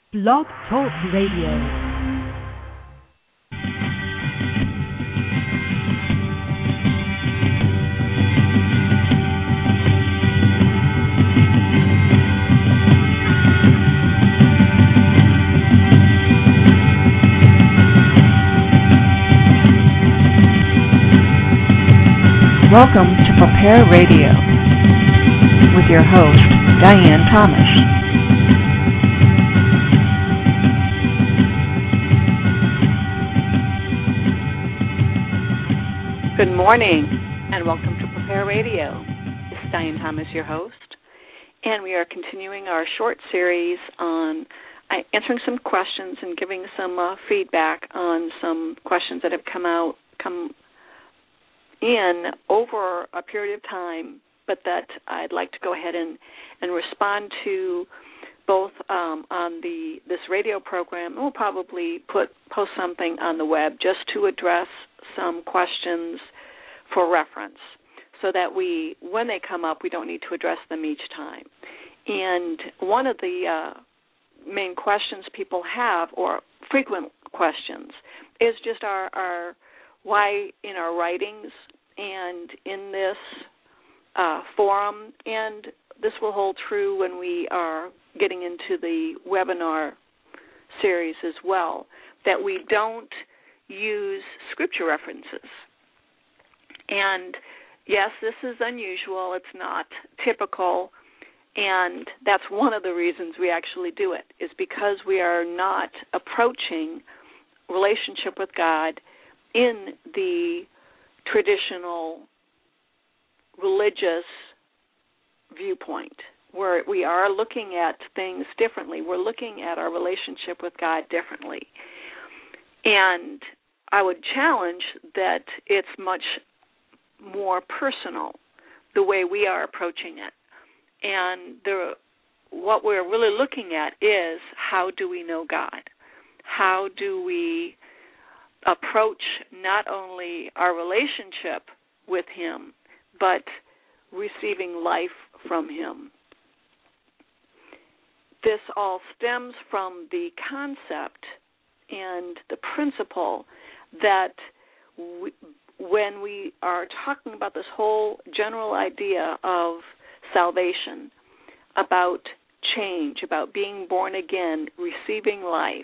Blog Talk Radio. Welcome to Prepare Radio with your host, Diane Thomas. Good morning, and welcome to Prepare Radio. This is Diane Thomas, your host, and we are continuing our short series on answering some questions and giving some feedback on some questions that have come in over a period of time, but that I'd like to go ahead and respond to both on this radio program, and we'll probably post something on the web just to address some questions for reference, so that when they come up, we don't need to address them each time. And one of the main questions people have, or frequent questions, is just our why in our writings and in this forum, and this will hold true when we are getting into the webinar series as well, that we don't use scripture references. And yes, this is unusual. It's not typical, and that's one of the reasons we actually do it, is because we are not approaching relationship with God in the traditional religious viewpoint, where we are looking at things differently. We're looking at our relationship with God differently. And I would challenge that it's much more personal, the way we are approaching it. And what we're really looking at is, how do we know God? How do we approach not only our relationship with Him, but receiving life from Him? This all stems from the concept and the principle that when we are talking about this whole general idea of salvation, about change, about being born again, receiving life,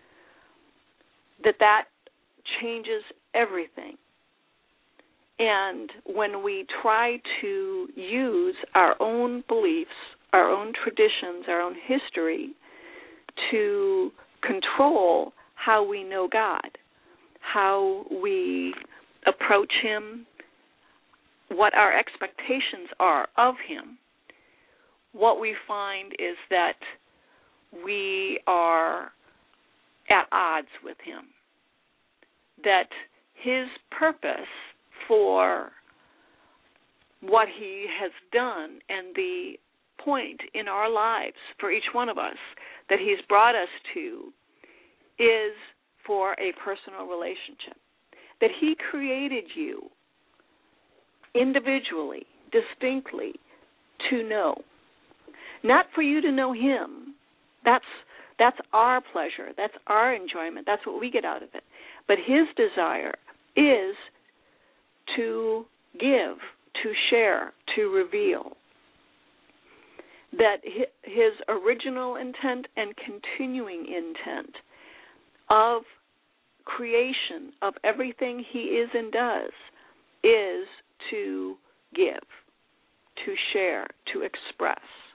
that changes everything. And when we try to use our own beliefs, our own traditions, our own history to control how we know God, how we approach Him, what our expectations are of Him, what we find is that we are at odds with Him, that His purpose for what He has done and the point in our lives for each one of us that He's brought us to is for a personal relationship, that He created you individually, distinctly, to know. Not for you to know Him. That's our pleasure. That's our enjoyment. That's what we get out of it. But His desire is to give, to share, to reveal. That His original intent and continuing intent of creation, of everything He is and does, is to give, to share, to express.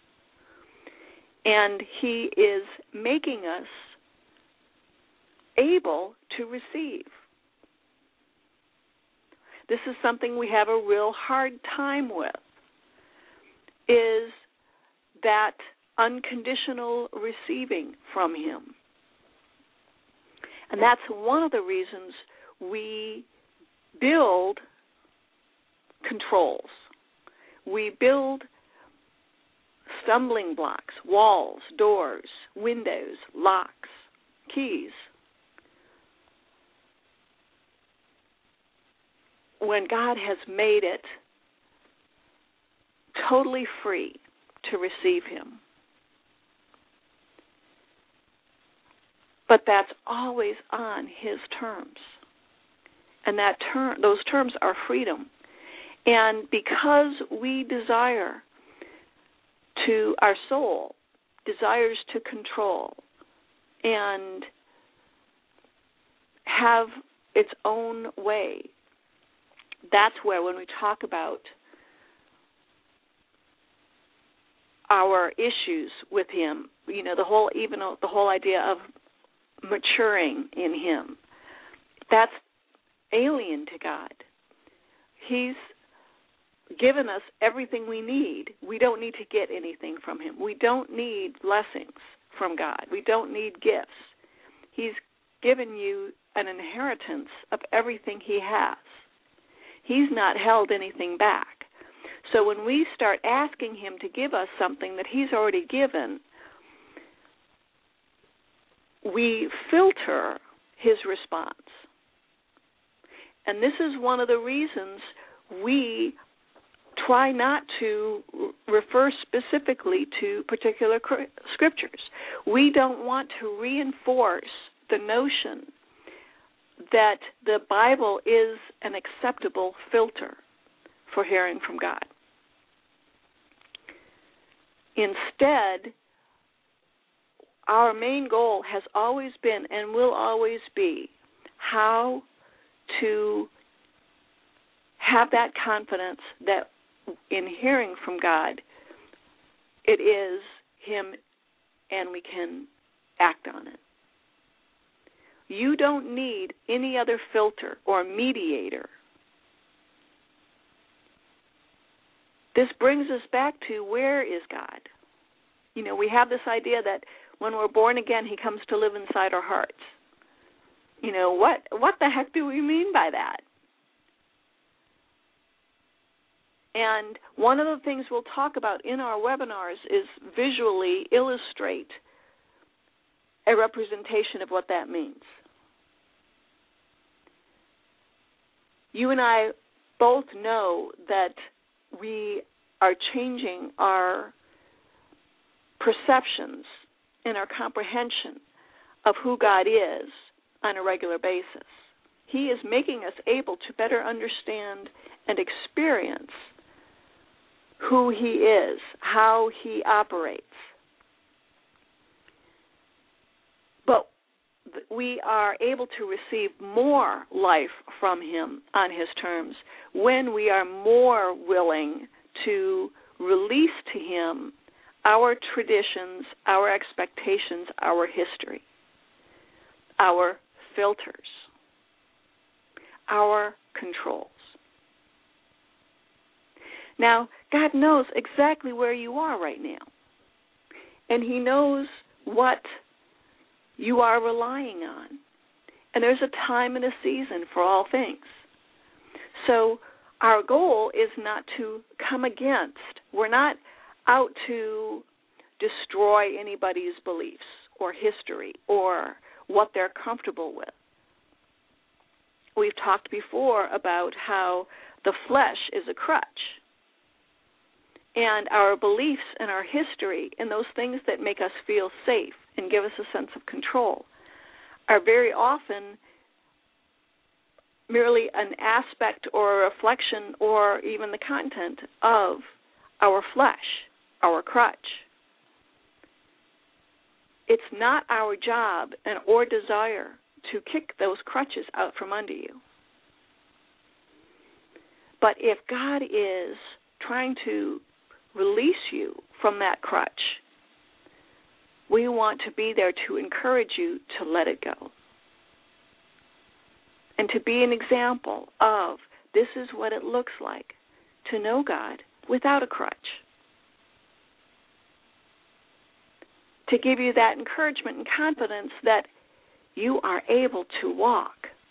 And He is making us able to receive. This is something we have a real hard time with, is that unconditional receiving from Him. And that's one of the reasons we build controls. We build stumbling blocks, walls, doors, windows, locks, keys. When God has made it totally free to receive Him. But that's always on his terms. And those terms are freedom. And because our soul desires to control and have its own way, that's where, when we talk about our issues with him, the whole idea of maturing in him, that's alien to God. He's given us everything we need. We don't need to get anything from him. We don't need blessings from God. We don't need gifts. He's given you an inheritance of everything he has. He's not held anything back. So when we start asking him to give us something that he's already given, we filter his response. And this is one of the reasons we try not to refer specifically to particular scriptures. We don't want to reinforce the notion that the Bible is an acceptable filter for hearing from God. Instead, our main goal has always been and will always be how to have that confidence that in hearing from God, it is him and we can act on it. You don't need any other filter or mediator. This brings us back to, where is God? We have this idea that when we're born again, he comes to live inside our hearts. What the heck do we mean by that? And one of the things we'll talk about in our webinars is visually illustrate a representation of what that means. You and I both know that we are changing our perceptions and our comprehension of who God is on a regular basis. He is making us able to better understand and experience who he is, how he operates. But we are able to receive more life from him on his terms when we are more willing to release to him our traditions, our expectations, our history, our filters, our controls. Now, God knows exactly where you are right now, and he knows what you are relying on. And there's a time and a season for all things. So our goal is not to come against. We're not out to destroy anybody's beliefs or history or what they're comfortable with. We've talked before about how the flesh is a crutch. And our beliefs and our history and those things that make us feel safe and give us a sense of control are very often merely an aspect or a reflection or even the content of our flesh, our crutch. It's not our job or desire to kick those crutches out from under you. But if God is trying to release you from that crutch, we want to be there to encourage you to let it go. And to be an example of this is what it looks like to know God without a crutch. To give you that encouragement and confidence that you are able to walk,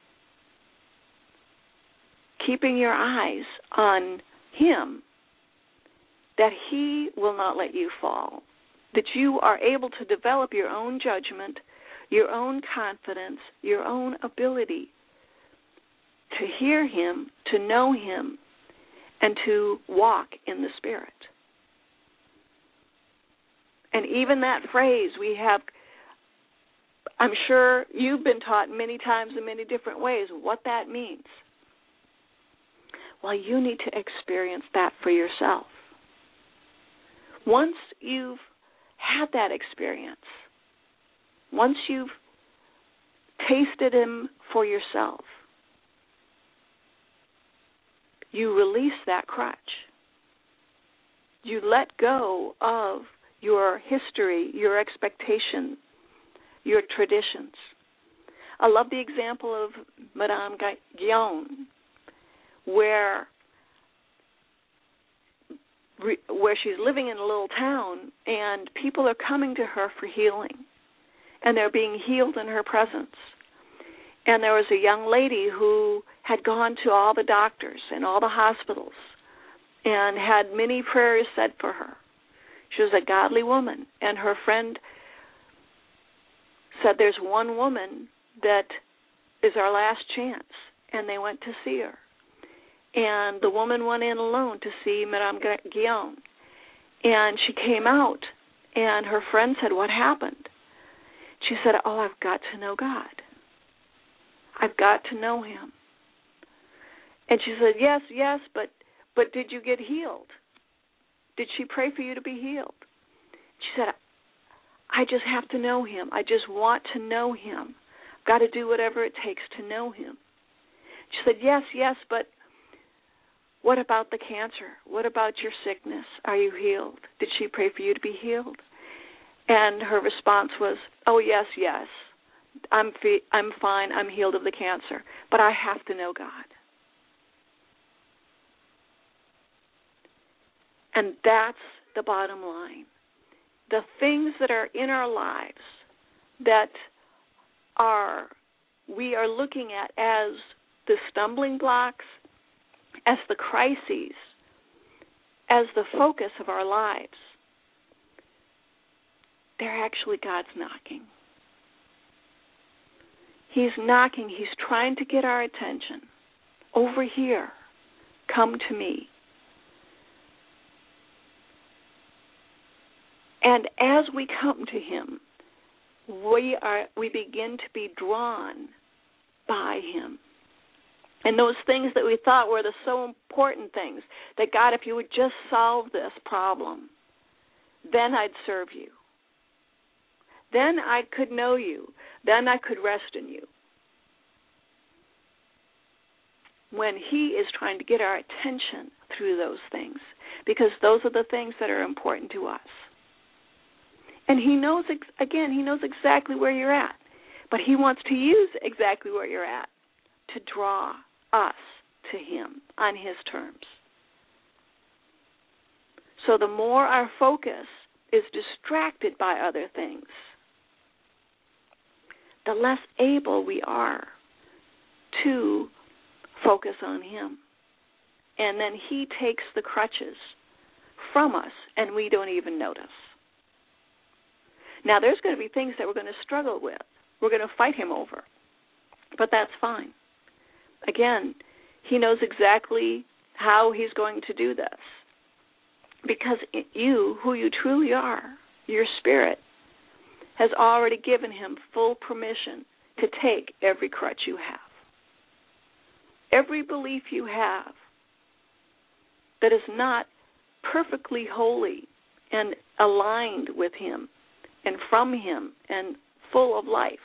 keeping your eyes on him, that he will not let you fall, that you are able to develop your own judgment, your own confidence, your own ability to hear him, to know him, and to walk in the Spirit. And even that phrase, we have I'm sure you've been taught many times in many different ways what that means. Well, you need to experience that for yourself. Once you've had that experience, once you've tasted him for yourself, you release that crutch. You let go of your history, your expectation, your traditions. I love the example of Madame Guyon, where she's living in a little town, and people are coming to her for healing, and they're being healed in her presence. And there was a young lady who had gone to all the doctors and all the hospitals and had many prayers said for her. She was a godly woman, and her friend said, there's one woman that is our last chance, and they went to see her. And the woman went in alone to see Madame Guyon. And she came out, and her friend said, what happened? She said, I've got to know God. I've got to know him. And she said, yes, but did you get healed? Did she pray for you to be healed? She said, I just have to know him. I just want to know him. I've got to do whatever it takes to know him. She said, yes, but what about the cancer? What about your sickness? Are you healed? Did she pray for you to be healed? And her response was, yes. I'm fine. I'm healed of the cancer. But I have to know God. And that's the bottom line. The things that are in our lives that we are looking at as the stumbling blocks, as the crises, as the focus of our lives, they're actually God's knocking. He's knocking. He's trying to get our attention. Over here, come to me. And as we come to him, we begin to be drawn by him. And those things that we thought were the so important things, that God, if you would just solve this problem, then I'd serve you. Then I could know you. Then I could rest in you. When he is trying to get our attention through those things, because those are the things that are important to us. And he knows, he knows exactly where you're at. But he wants to use exactly where you're at to draw us to him on his terms. So the more our focus is distracted by other things, the less able we are to focus on him. And then he takes the crutches from us, and we don't even notice. Now, there's going to be things that we're going to struggle with. We're going to fight him over. But that's fine. Again, he knows exactly how he's going to do this. Because you, who you truly are, your spirit, has already given him full permission to take every crutch you have. Every belief you have that is not perfectly holy and aligned with him and from him and full of life.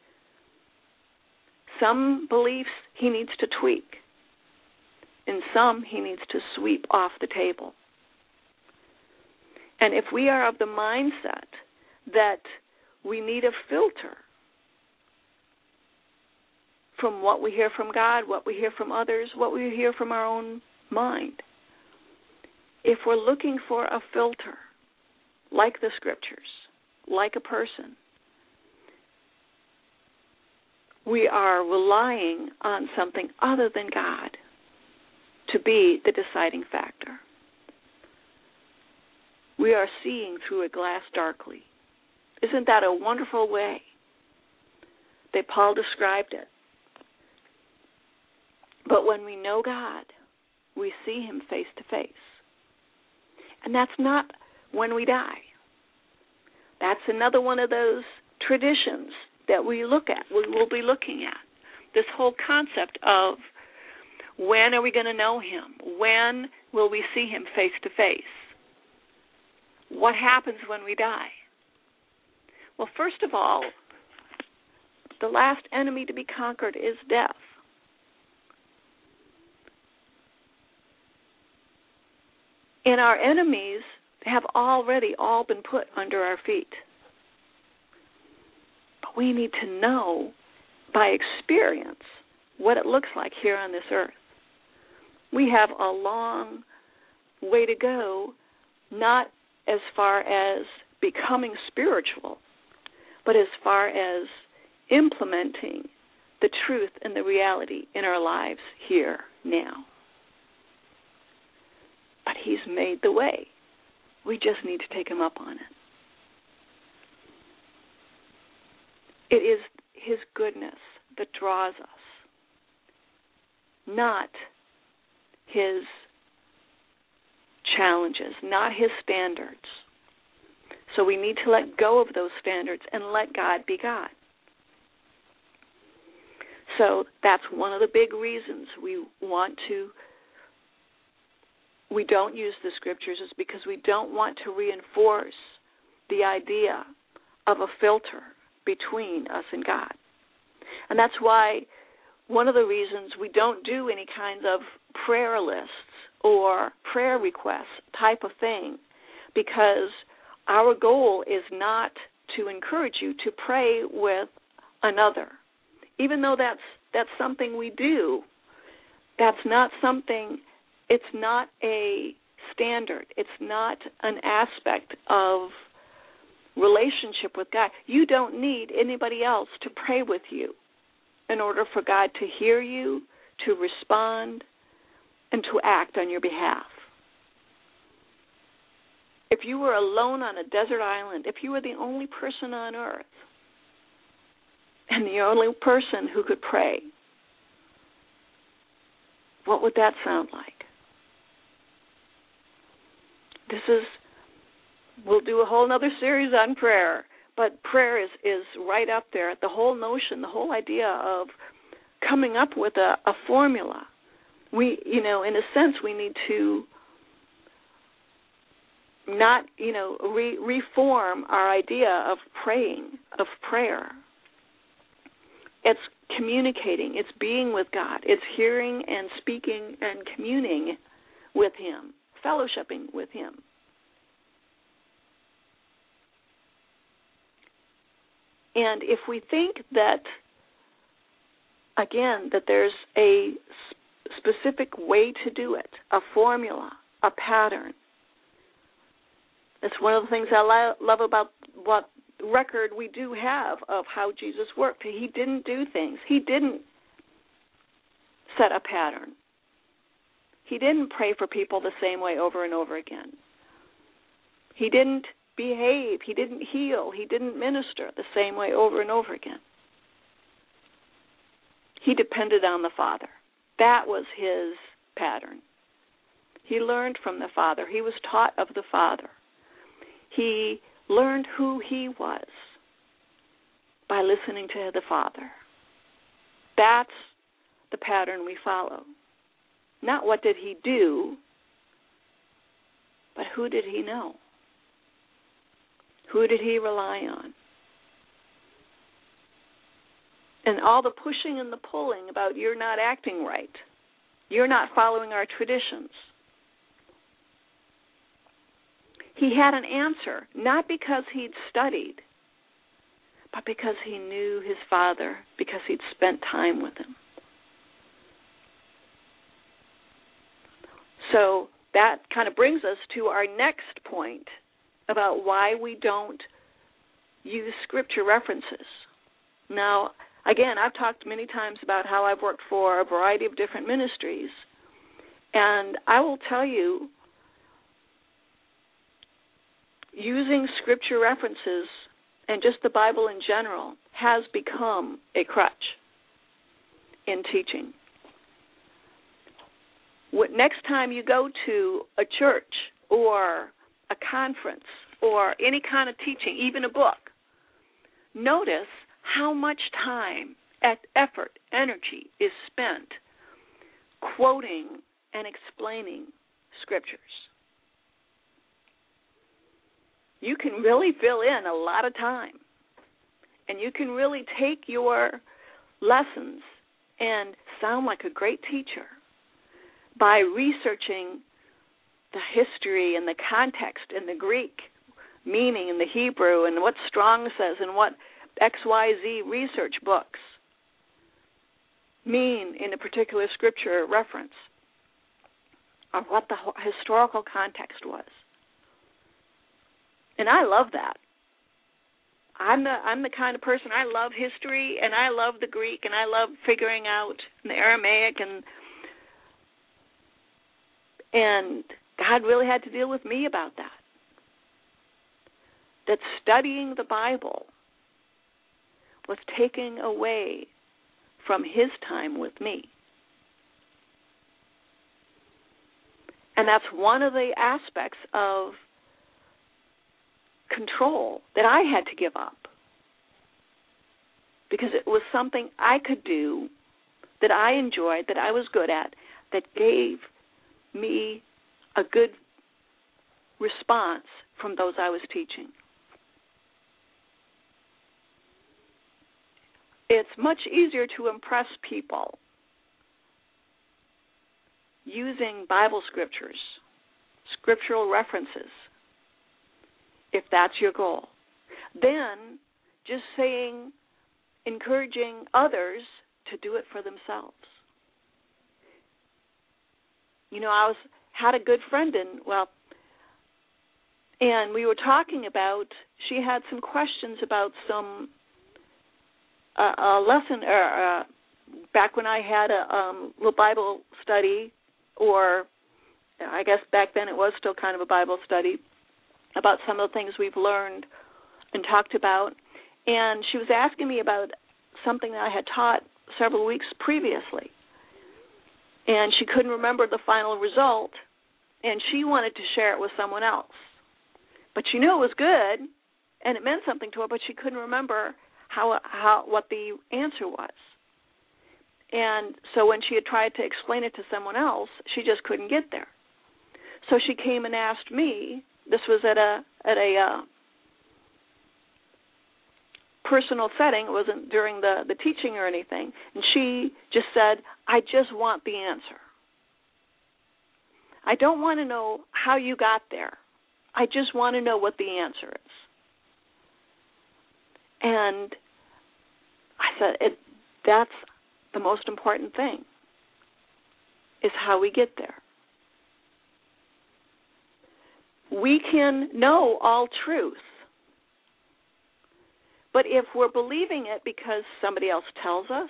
Some beliefs he needs to tweak, and some he needs to sweep off the table. And if we are of the mindset that we need a filter from what we hear from God, what we hear from others, what we hear from our own mind, if we're looking for a filter, like the Scriptures, like a person, we are relying on something other than God to be the deciding factor. We are seeing through a glass darkly. Isn't that a wonderful way that Paul described it? But when we know God, we see him face to face. And that's not when we die. That's another one of those traditions that we will be looking at. This whole concept of when are we going to know him? When will we see him face to face? What happens when we die? Well, first of all, the last enemy to be conquered is death. And our enemies have already all been put under our feet. But we need to know by experience what it looks like here on this earth. We have a long way to go, not as far as becoming spiritual, but as far as implementing the truth and the reality in our lives here now. But he's made the way. We just need to take him up on it. It is his goodness that draws us, not his challenges, not his standards. So we need to let go of those standards and let God be God. So that's one of the big reasons we don't use the scriptures, is because we don't want to reinforce the idea of a filter between us and God. And that's why one of the reasons we don't do any kinds of prayer lists or prayer requests type of thing, because our goal is not to encourage you to pray with another. Even though that's something we do, that's not something, it's not a standard. It's not an aspect of relationship with God. You don't need anybody else to pray with you in order for God to hear you, to respond, and to act on your behalf. If you were alone on a desert island, if you were the only person on earth and the only person who could pray, what would that sound like? We'll do a whole other series on prayer, but prayer is right up there. The whole notion, the whole idea of coming up with a formula. We, in a sense, we need to not, reform our idea of praying, of prayer. It's communicating. It's being with God. It's hearing and speaking and communing with him, fellowshipping with him. And if we think that, again, that there's a specific way to do it, a formula, a pattern, that's one of the things I love about what record we do have of how Jesus worked. He didn't do things. He didn't set a pattern. He didn't pray for people the same way over and over again. He didn't behave. He didn't heal. He didn't minister the same way over and over again. He depended on the Father. That was his pattern. He learned from the Father. He was taught of the Father. He learned who he was by listening to the Father. That's the pattern we follow. Not what did he do, but who did he know? Who did he rely on? And all the pushing and the pulling about you're not acting right, you're not following our traditions. He had an answer, not because he'd studied, but because he knew his Father, because he'd spent time with him. So that kind of brings us to our next point about why we don't use scripture references. Now, again, I've talked many times about how I've worked for a variety of different ministries, and I will tell you, using scripture references and just the Bible in general has become a crutch in teaching. Next time you go to a church or a conference or any kind of teaching, even a book, notice how much time, effort, energy is spent quoting and explaining scriptures. You can really fill in a lot of time, and you can really take your lessons and sound like a great teacher by researching the history and the context and the Greek meaning and the Hebrew and what Strong says and what XYZ research books mean in a particular scripture reference, or what the historical context was. And I love that. I'm the kind of person, I love history, and I love the Greek, and I love figuring out the Aramaic, and God really had to deal with me about that. That studying the Bible was taking away from His time with me. And that's one of the aspects of control that I had to give up, because it was something I could do that I enjoyed, that I was good at, that gave me a good response from those I was teaching. It's much easier to impress people using Bible scriptures, scriptural references, if that's your goal, then just saying, encouraging others to do it for themselves. You know, I had a good friend and we were talking about, she had some questions about some a lesson, back when I had a little Bible study, or I guess back then it was still kind of a Bible study, about some of the things we've learned and talked about. And she was asking me about something that I had taught several weeks previously. And she couldn't remember the final result, and she wanted to share it with someone else. But she knew it was good, and it meant something to her, but she couldn't remember what the answer was. And so when she had tried to explain it to someone else, she just couldn't get there. So she came and asked me. This was at a personal setting. It wasn't during the teaching or anything. And she just said, I just want the answer. I don't want to know how you got there. I just want to know what the answer is. And I said, that's the most important thing, is how we get there. We can know all truth, but if we're believing it because somebody else tells us,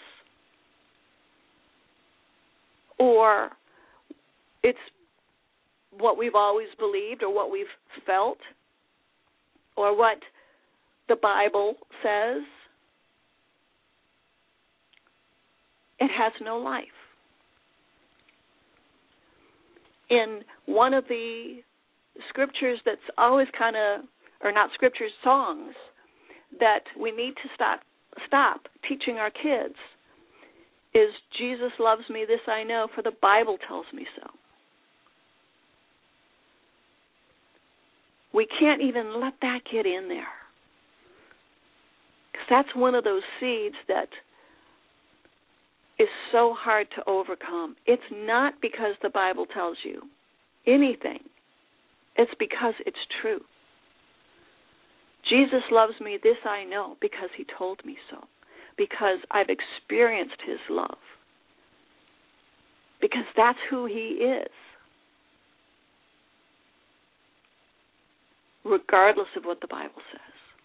or it's what we've always believed, or what we've felt, or what the Bible says, it has no life. In one of the scriptures that's always kind of, or not scriptures, songs that we need to stop teaching our kids is Jesus loves me, this I know, for the Bible tells me so. We can't even let that get in there, because that's one of those seeds that is so hard to overcome. It's not because the Bible tells you anything. It's because it's true. Jesus loves me, this I know, because He told me so. Because I've experienced His love. Because that's who He is. Regardless of what the Bible says.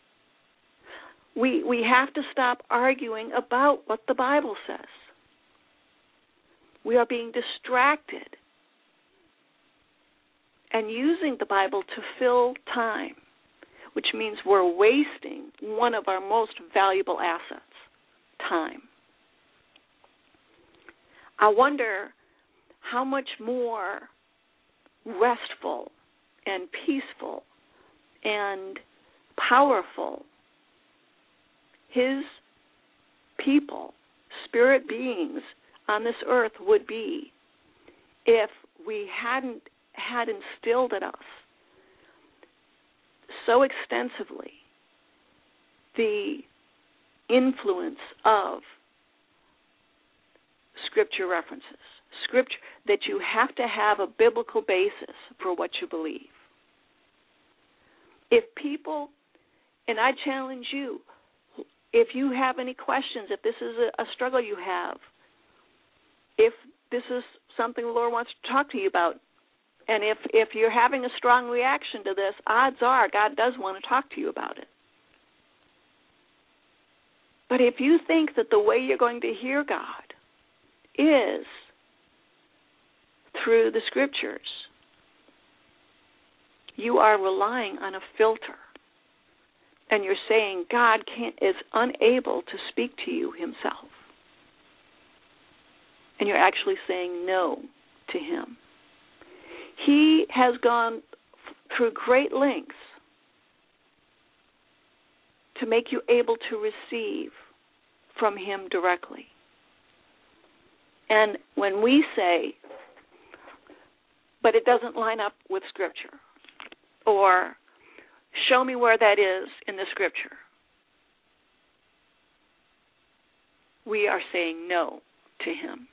We have to stop arguing about what the Bible says. We are being distracted and using the Bible to fill time, which means we're wasting one of our most valuable assets, time. I wonder how much more restful and peaceful and powerful His people, spirit beings on this earth would be if we hadn't had instilled in us so extensively the influence of Scripture references. Scripture, that you have to have a biblical basis for what you believe. If people, and I challenge you, if you have any questions, if this is a struggle you have, if this is something the Lord wants to talk to you about, and if you're having a strong reaction to this, odds are God does want to talk to you about it. But if you think that the way you're going to hear God is through the Scriptures, you are relying on a filter. And you're saying God is unable to speak to you himself. And you're actually saying no to him. He has gone through great lengths to make you able to receive from him directly. And when we say, but it doesn't line up with Scripture, or show me where that is in the Scripture, we are saying no to him.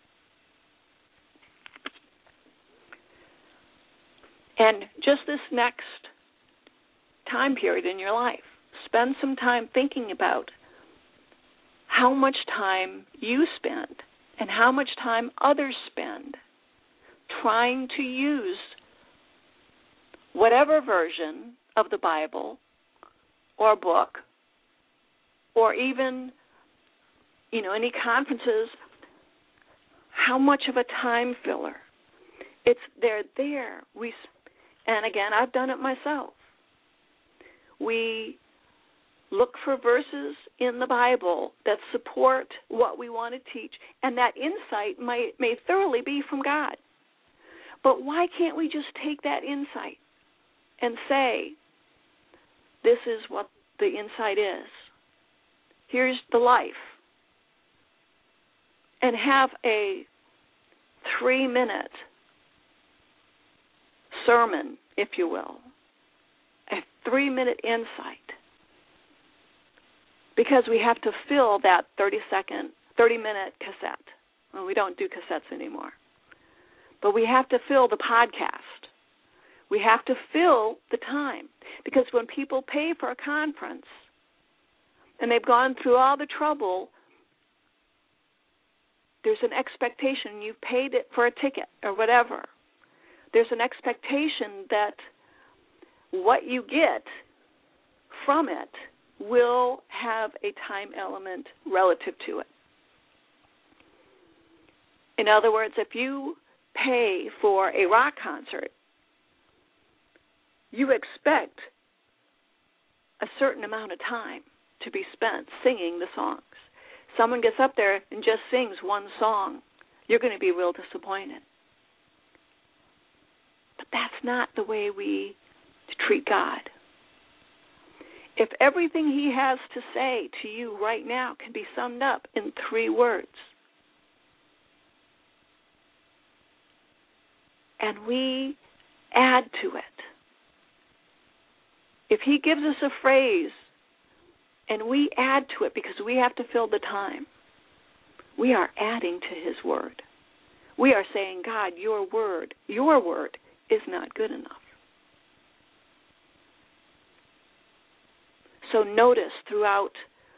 And just this next time period in your life, spend some time thinking about how much time you spend and how much time others spend trying to use whatever version of the Bible or book or even, any conferences, how much of a time filler. They're there. And again, I've done it myself. We look for verses in the Bible that support what we want to teach, and that insight may thoroughly be from God. But why can't we just take that insight and say, this is what the insight is. Here's the life. And have a 3-minute sermon, if you will, a 3-minute insight. Because we have to fill that 30-minute cassette. Well, we don't do cassettes anymore. But we have to fill the podcast. We have to fill the time. Because when people pay for a conference and they've gone through all the trouble, there's an expectation. You've paid it for a ticket or whatever. There's an expectation that what you get from it will have a time element relative to it. In other words, if you pay for a rock concert, you expect a certain amount of time to be spent singing the songs. Someone gets up there and just sings one song, you're going to be real disappointed. But that's not the way we treat God. If everything he has to say to you right now can be summed up in 3 words, and we add to it, if he gives us a phrase and we add to it because we have to fill the time, we are adding to his word. We are saying, God, your word is not good enough. So notice throughout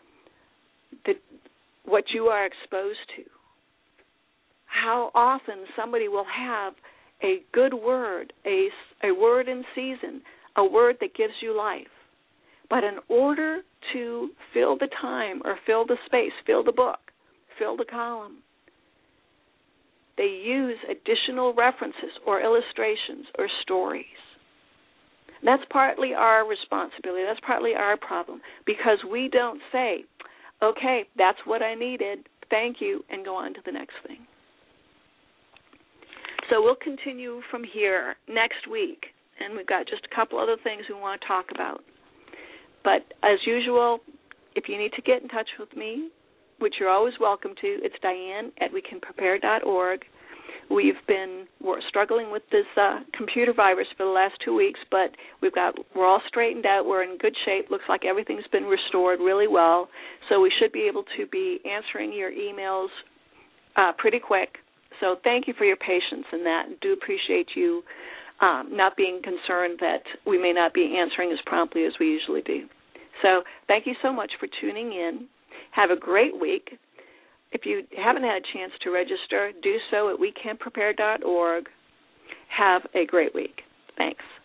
what you are exposed to, how often somebody will have a good word, a word in season, a word that gives you life. But in order to fill the time or fill the space, fill the book, fill the column, they use additional references or illustrations or stories. That's partly our responsibility. That's partly our problem, because we don't say, okay, that's what I needed, thank you, and go on to the next thing. So we'll continue from here next week, and we've got just a couple other things we want to talk about. But as usual, if you need to get in touch with me, which you're always welcome to. It's Diane@wecanprepare.org. We're struggling with this computer virus for the last 2 weeks, but we're all straightened out. We're in good shape. Looks like everything's been restored really well. So we should be able to be answering your emails pretty quick. So thank you for your patience in that. I do appreciate you not being concerned that we may not be answering as promptly as we usually do. So thank you so much for tuning in. Have a great week. If you haven't had a chance to register, do so at wecanprepare.org. Have a great week. Thanks.